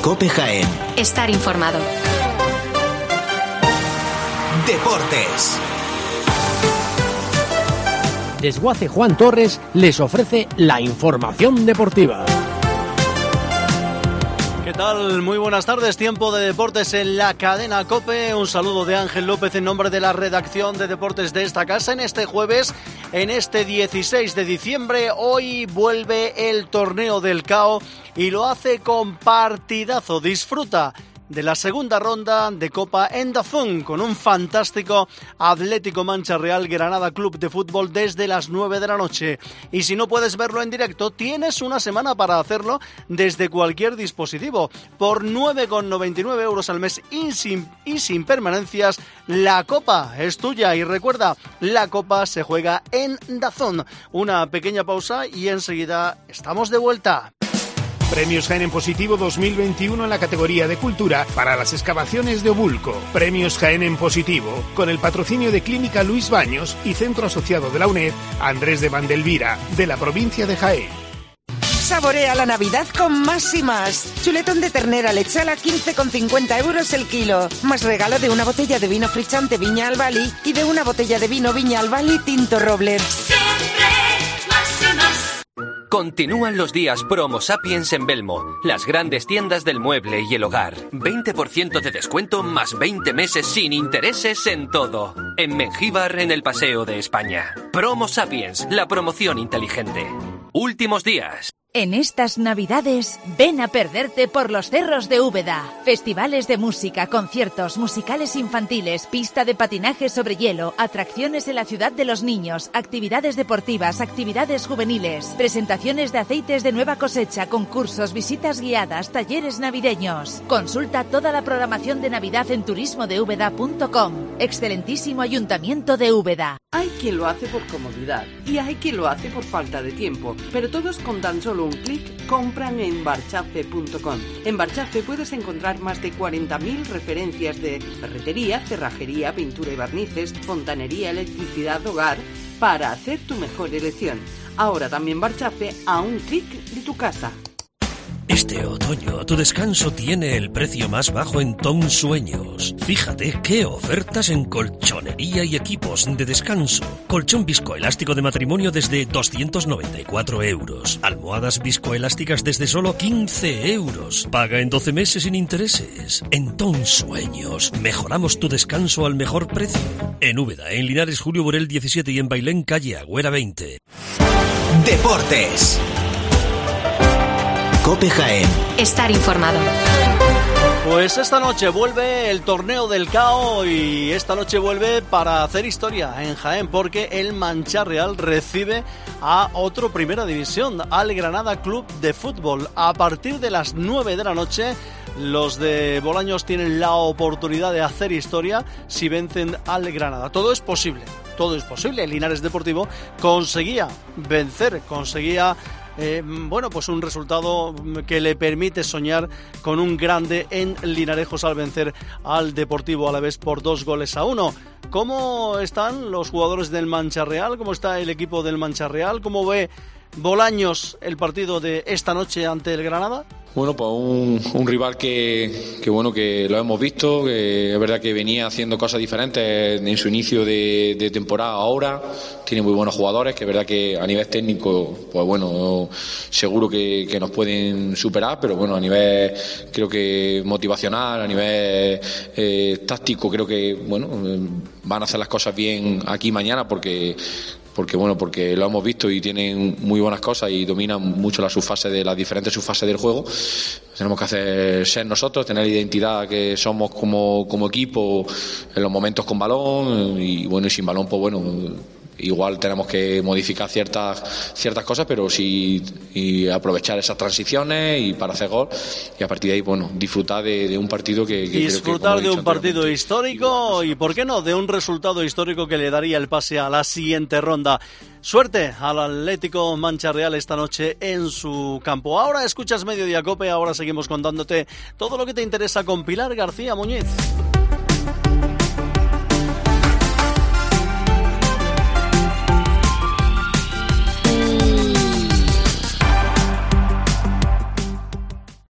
COPE Jaén. Estar informado. Deportes. Desguace Juan Torres les ofrece la información deportiva. ¿Qué tal? Muy buenas tardes, tiempo de deportes en la cadena COPE. Un saludo de Ángel López en nombre de la redacción de deportes de esta casa. En este jueves, en este 16 de diciembre, hoy vuelve el torneo del CAO y lo hace con partidazo. Disfruta de la segunda ronda de Copa en DAZN con un fantástico Atlético Mancha Real Granada Club de Fútbol desde las 9 de la noche. Y si no puedes verlo en directo, tienes una semana para hacerlo desde cualquier dispositivo. Por 9,99 euros al mes y sin permanencias, la Copa es tuya. Y recuerda, la Copa se juega en DAZN. Una pequeña pausa y enseguida estamos de vuelta. Premios Jaén en Positivo 2021 en la categoría de Cultura para las excavaciones de Obulco. Premios Jaén en Positivo con el patrocinio de Clínica Luis Baños y Centro Asociado de la UNED Andrés de Vandelvira, de la provincia de Jaén. Saborea la Navidad con Más y Más. Chuletón de ternera lechal a 15,50 euros el kilo. Más regalo de una botella de vino frichante Viña Albali y de una botella de vino Viña Albali Tinto Robler. Continúan los días Promo Sapiens en Belmo, las grandes tiendas del mueble y el hogar. 20% de descuento más 20 meses sin intereses en todo. En Mengíbar, en el Paseo de España. Promo Sapiens, la promoción inteligente. Últimos días. En estas Navidades, ven a perderte por los cerros de Úbeda. Festivales de música, conciertos, musicales infantiles, pista de patinaje sobre hielo, atracciones en la ciudad de los niños, actividades deportivas, actividades juveniles, presentaciones de aceites de nueva cosecha, concursos, visitas guiadas, talleres navideños. Consulta toda la programación de Navidad en turismodeúbeda.com. Excelentísimo Ayuntamiento de Úbeda. Hay quien lo hace por comodidad y hay quien lo hace por falta de tiempo, pero todos con tan solo un clic compran en barchafe.com. En Barchafe puedes encontrar más de 40.000 referencias de ferretería, cerrajería, pintura y barnices, fontanería, electricidad, hogar, para hacer tu mejor elección. Ahora también Barchafe a un clic de tu casa. Este otoño tu descanso tiene el precio más bajo en Tom Sueños. Fíjate qué ofertas en colchonería y equipos de descanso. Colchón viscoelástico de matrimonio desde 294 euros. Almohadas viscoelásticas desde solo 15 euros. Paga en 12 meses sin intereses. En Tom Sueños mejoramos tu descanso al mejor precio. En Úbeda, en Linares, Julio Borel 17 y en Bailén, calle Agüera 20. Deportes. COPE Jaén. Estar informado. Pues esta noche vuelve el torneo del CAO y esta noche vuelve para hacer historia en Jaén porque el Mancha Real recibe a otro Primera División, al Granada Club de Fútbol. A partir de las 9 de la noche, los de Bolaños tienen la oportunidad de hacer historia si vencen al Granada. Todo es posible. El Linares Deportivo conseguía vencer, pues un resultado que le permite soñar con un grande en Linarejos al vencer al Deportivo Alavés por 2-1. ¿Cómo están los jugadores del Mancha Real? ¿Cómo está el equipo del Mancha Real? ¿Cómo ve Bolaños el partido de esta noche ante el Granada? Bueno, pues un rival que lo hemos visto, que es verdad que venía haciendo cosas diferentes en su inicio de temporada ahora, tiene muy buenos jugadores, que es verdad que a nivel técnico, pues bueno, seguro que nos pueden superar, pero bueno, a nivel, creo que motivacional, a nivel táctico, creo que, bueno, van a hacer las cosas bien aquí mañana porque lo hemos visto y tienen muy buenas cosas y dominan mucho las diferentes subfases del juego. Tenemos que ser nosotros, tener la identidad que somos como equipo en los momentos con balón y sin balón, pues bueno, igual tenemos que modificar ciertas cosas, pero sí y aprovechar esas transiciones y para hacer gol y a partir de ahí, bueno, disfrutar de un partido que disfrutar de un partido histórico y, ¿por qué no?, de un resultado histórico que le daría el pase a la siguiente ronda. Suerte al Atlético Mancha Real esta noche en su campo. Ahora escuchas Mediodía Cope, ahora seguimos contándote todo lo que te interesa con Pilar García Muñiz.